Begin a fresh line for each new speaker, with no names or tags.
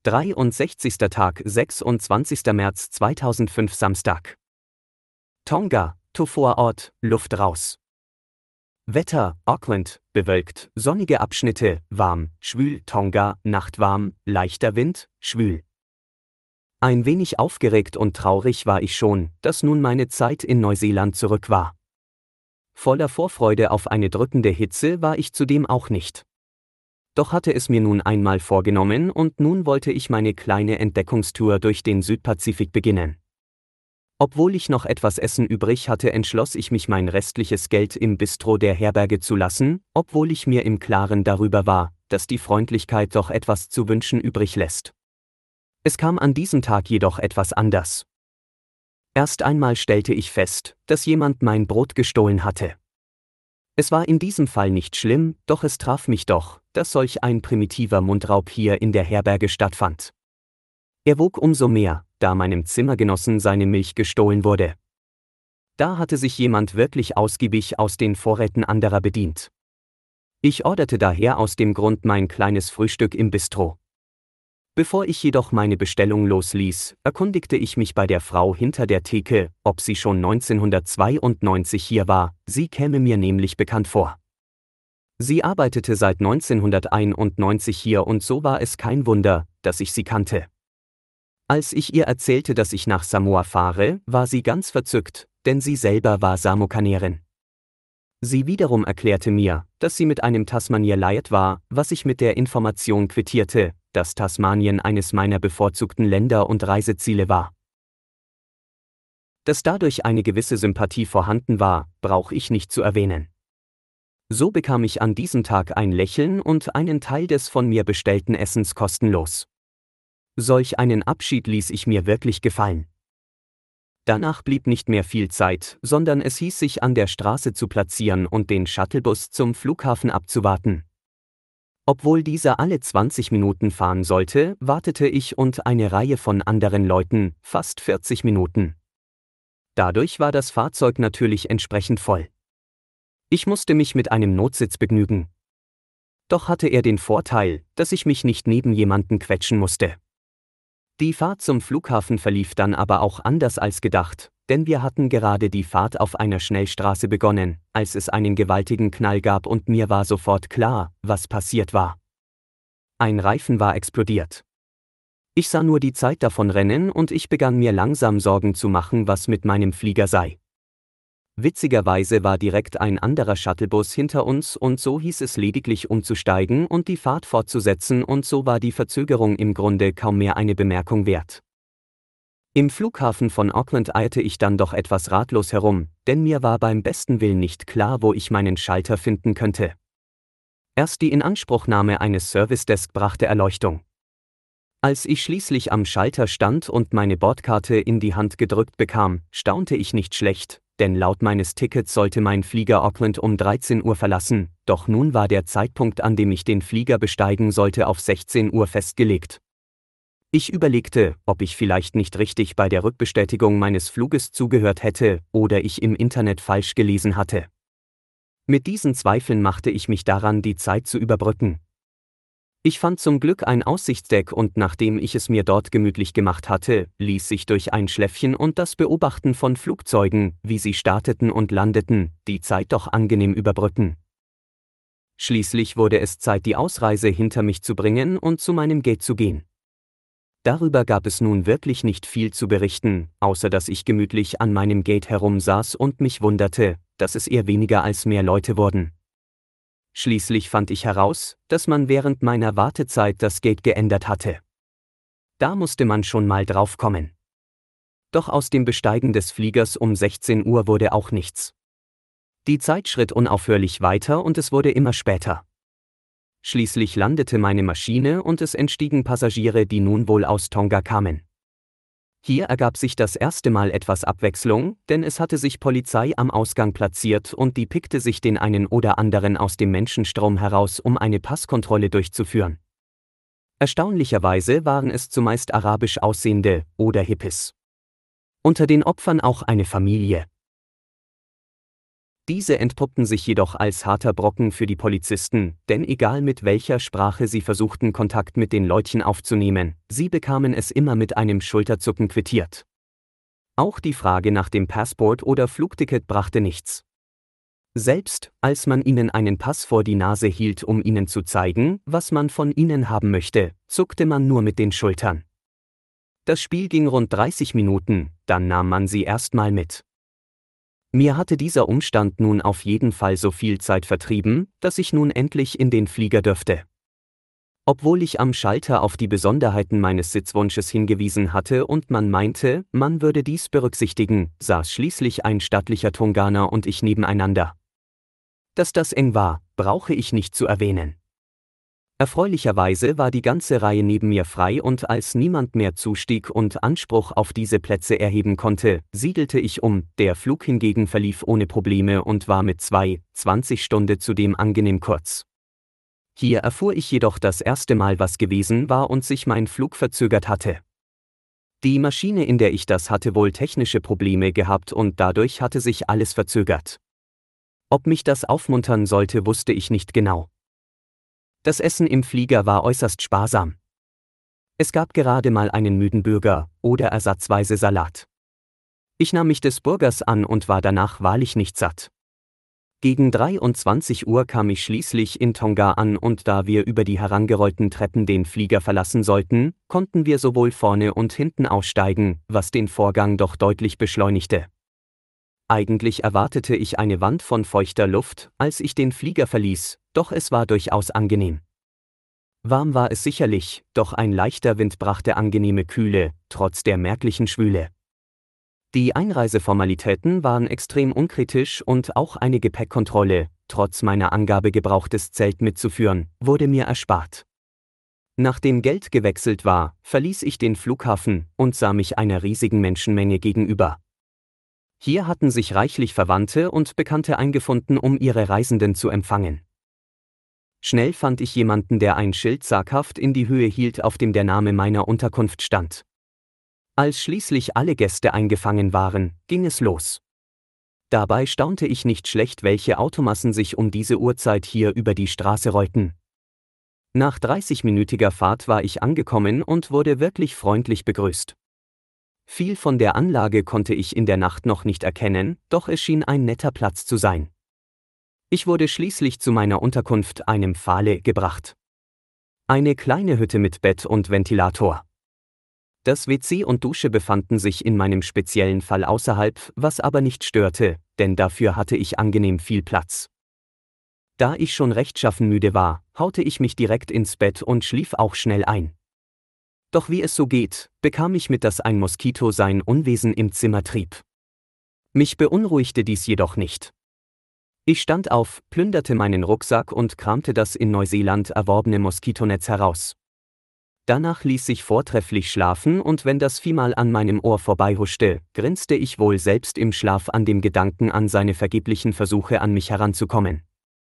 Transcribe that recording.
63. Tag, 26. März 2005 Samstag. Tonga, Vorort, Luft raus. Wetter, Auckland, bewölkt, sonnige Abschnitte, warm, schwül. Tonga, Nacht warm, leichter Wind, schwül. Ein wenig aufgeregt und traurig war ich schon, dass nun meine Zeit in Neuseeland zurück war. Voller Vorfreude auf eine drückende Hitze war ich zudem auch nicht. Doch hatte es mir nun einmal vorgenommen und nun wollte ich meine kleine Entdeckungstour durch den Südpazifik beginnen. Obwohl ich noch etwas Essen übrig hatte, entschloss ich mich, mein restliches Geld im Bistro der Herberge zu lassen, obwohl ich mir im Klaren darüber war, dass die Freundlichkeit doch etwas zu wünschen übrig lässt. Es kam an diesem Tag jedoch etwas anders. Erst einmal stellte ich fest, dass jemand mein Brot gestohlen hatte. Es war in diesem Fall nicht schlimm, doch es traf mich doch, dass solch ein primitiver Mundraub hier in der Herberge stattfand. Er wog umso mehr, da meinem Zimmergenossen seine Milch gestohlen wurde. Da hatte sich jemand wirklich ausgiebig aus den Vorräten anderer bedient. Ich orderte daher aus dem Grund mein kleines Frühstück im Bistro. Bevor ich jedoch meine Bestellung losließ, erkundigte ich mich bei der Frau hinter der Theke, ob sie schon 1992 hier war, sie käme mir nämlich bekannt vor. Sie arbeitete seit 1991 hier und so war es kein Wunder, dass ich sie kannte. Als ich ihr erzählte, dass ich nach Samoa fahre, war sie ganz verzückt, denn sie selber war Samokanerin. Sie wiederum erklärte mir, dass sie mit einem Tasmanier liiert war, was ich mit der Information quittierte, dass Tasmanien eines meiner bevorzugten Länder und Reiseziele war. Dass dadurch eine gewisse Sympathie vorhanden war, brauche ich nicht zu erwähnen. So bekam ich an diesem Tag ein Lächeln und einen Teil des von mir bestellten Essens kostenlos. Solch einen Abschied ließ ich mir wirklich gefallen. Danach blieb nicht mehr viel Zeit, sondern es hieß, sich an der Straße zu platzieren und den Shuttlebus zum Flughafen abzuwarten. Obwohl dieser alle 20 Minuten fahren sollte, wartete ich und eine Reihe von anderen Leuten fast 40 Minuten. Dadurch war das Fahrzeug natürlich entsprechend voll. Ich musste mich mit einem Notsitz begnügen. Doch hatte er den Vorteil, dass ich mich nicht neben jemanden quetschen musste. Die Fahrt zum Flughafen verlief dann aber auch anders als gedacht, denn wir hatten gerade die Fahrt auf einer Schnellstraße begonnen, als es einen gewaltigen Knall gab und mir war sofort klar, was passiert war. Ein Reifen war explodiert. Ich sah nur die Zeit davonrennen und ich begann mir langsam Sorgen zu machen, was mit meinem Flieger sei. Witzigerweise war direkt ein anderer Shuttlebus hinter uns und so hieß es lediglich umzusteigen und die Fahrt fortzusetzen und so war die Verzögerung im Grunde kaum mehr eine Bemerkung wert. Im Flughafen von Auckland eierte ich dann doch etwas ratlos herum, denn mir war beim besten Willen nicht klar, wo ich meinen Schalter finden könnte. Erst die Inanspruchnahme eines Service-Desk brachte Erleuchtung. Als ich schließlich am Schalter stand und meine Bordkarte in die Hand gedrückt bekam, staunte ich nicht schlecht, denn laut meines Tickets sollte mein Flieger Auckland um 13 Uhr verlassen, doch nun war der Zeitpunkt, an dem ich den Flieger besteigen sollte, auf 16 Uhr festgelegt. Ich überlegte, ob ich vielleicht nicht richtig bei der Rückbestätigung meines Fluges zugehört hätte oder ich im Internet falsch gelesen hatte. Mit diesen Zweifeln machte ich mich daran, die Zeit zu überbrücken. Ich fand zum Glück ein Aussichtsdeck und nachdem ich es mir dort gemütlich gemacht hatte, ließ sich durch ein Schläfchen und das Beobachten von Flugzeugen, wie sie starteten und landeten, die Zeit doch angenehm überbrücken. Schließlich wurde es Zeit, die Ausreise hinter mich zu bringen und zu meinem Gate zu gehen. Darüber gab es nun wirklich nicht viel zu berichten, außer dass ich gemütlich an meinem Gate herumsaß und mich wunderte, dass es eher weniger als mehr Leute wurden. Schließlich fand ich heraus, dass man während meiner Wartezeit das Gate geändert hatte. Da musste man schon mal drauf kommen. Doch aus dem Besteigen des Fliegers um 16 Uhr wurde auch nichts. Die Zeit schritt unaufhörlich weiter und es wurde immer später. Schließlich landete meine Maschine und es entstiegen Passagiere, die nun wohl aus Tonga kamen. Hier ergab sich das erste Mal etwas Abwechslung, denn es hatte sich Polizei am Ausgang platziert und die pickte sich den einen oder anderen aus dem Menschenstrom heraus, um eine Passkontrolle durchzuführen. Erstaunlicherweise waren es zumeist arabisch aussehende oder Hippies. Unter den Opfern auch eine Familie. Diese entpuppten sich jedoch als harter Brocken für die Polizisten, denn egal mit welcher Sprache sie versuchten, Kontakt mit den Leutchen aufzunehmen, sie bekamen es immer mit einem Schulterzucken quittiert. Auch die Frage nach dem Passport oder Flugticket brachte nichts. Selbst als man ihnen einen Pass vor die Nase hielt, um ihnen zu zeigen, was man von ihnen haben möchte, zuckte man nur mit den Schultern. Das Spiel ging rund 30 Minuten, dann nahm man sie erstmal mit. Mir hatte dieser Umstand nun auf jeden Fall so viel Zeit vertrieben, dass ich nun endlich in den Flieger dürfte. Obwohl ich am Schalter auf die Besonderheiten meines Sitzwunsches hingewiesen hatte und man meinte, man würde dies berücksichtigen, saß schließlich ein stattlicher Tonganer und ich nebeneinander. Dass das eng war, brauche ich nicht zu erwähnen. Erfreulicherweise war die ganze Reihe neben mir frei und als niemand mehr zustieg und Anspruch auf diese Plätze erheben konnte, siedelte ich um. Der Flug hingegen verlief ohne Probleme und war mit 20 Stunden zudem angenehm kurz. Hier erfuhr ich jedoch das erste Mal, was gewesen war und sich mein Flug verzögert hatte. Die Maschine, in der ich das hatte, wohl technische Probleme gehabt und dadurch hatte sich alles verzögert. Ob mich das aufmuntern sollte, wusste ich nicht genau. Das Essen im Flieger war äußerst sparsam. Es gab gerade mal einen müden Burger oder ersatzweise Salat. Ich nahm mich des Burgers an und war danach wahrlich nicht satt. Gegen 23 Uhr kam ich schließlich in Tonga an und da wir über die herangerollten Treppen den Flieger verlassen sollten, konnten wir sowohl vorne und hinten aussteigen, was den Vorgang doch deutlich beschleunigte. Eigentlich erwartete ich eine Wand von feuchter Luft, als ich den Flieger verließ, doch es war durchaus angenehm. Warm war es sicherlich, doch ein leichter Wind brachte angenehme Kühle, trotz der merklichen Schwüle. Die Einreiseformalitäten waren extrem unkritisch und auch eine Gepäckkontrolle, trotz meiner Angabe gebrauchtes Zelt mitzuführen, wurde mir erspart. Nachdem Geld gewechselt war, verließ ich den Flughafen und sah mich einer riesigen Menschenmenge gegenüber. Hier hatten sich reichlich Verwandte und Bekannte eingefunden, um ihre Reisenden zu empfangen. Schnell fand ich jemanden, der ein Schild zaghaft in die Höhe hielt, auf dem der Name meiner Unterkunft stand. Als schließlich alle Gäste eingefangen waren, ging es los. Dabei staunte ich nicht schlecht, welche Automassen sich um diese Uhrzeit hier über die Straße rollten. Nach 30-minütiger Fahrt war ich angekommen und wurde wirklich freundlich begrüßt. Viel von der Anlage konnte ich in der Nacht noch nicht erkennen, doch es schien ein netter Platz zu sein. Ich wurde schließlich zu meiner Unterkunft, einem Pfahle, gebracht. Eine kleine Hütte mit Bett und Ventilator. Das WC und Dusche befanden sich in meinem speziellen Fall außerhalb, was aber nicht störte, denn dafür hatte ich angenehm viel Platz. Da ich schon rechtschaffen müde war, haute ich mich direkt ins Bett und schlief auch schnell ein. Doch wie es so geht, bekam ich mit, dass ein Moskito sein Unwesen im Zimmer trieb. Mich beunruhigte dies jedoch nicht. Ich stand auf, plünderte meinen Rucksack und kramte das in Neuseeland erworbene Moskitonetz heraus. Danach ließ sich vortrefflich schlafen und wenn das Vieh mal an meinem Ohr vorbeihuschte, grinste ich wohl selbst im Schlaf an dem Gedanken an seine vergeblichen Versuche, an mich heranzukommen.